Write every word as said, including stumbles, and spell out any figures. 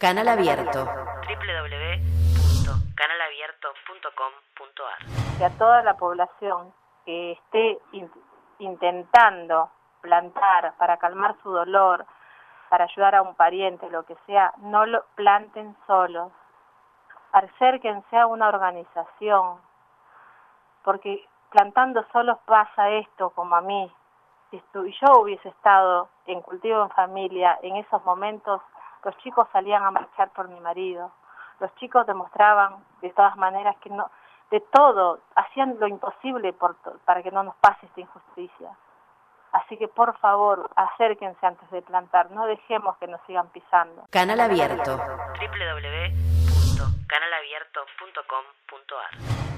Canal Abierto. doble u doble u doble u punto canal abierto punto com punto a r. Que a toda la población que esté in- intentando plantar para calmar su dolor, para ayudar a un pariente, lo que sea, no lo planten solos. Acérquense a una organización, porque plantando solos pasa esto, como a mí. Si estu- yo hubiese estado en cultivo en familia, en esos momentos, los chicos salían a marchar por mi marido. Los chicos demostraban de todas maneras que no, de todo, hacían lo imposible por to- para que no nos pase esta injusticia. Así que por favor, acérquense antes de plantar, no dejemos que nos sigan pisando. Canal Abierto. doble u doble u doble u punto canal abierto punto com punto a r.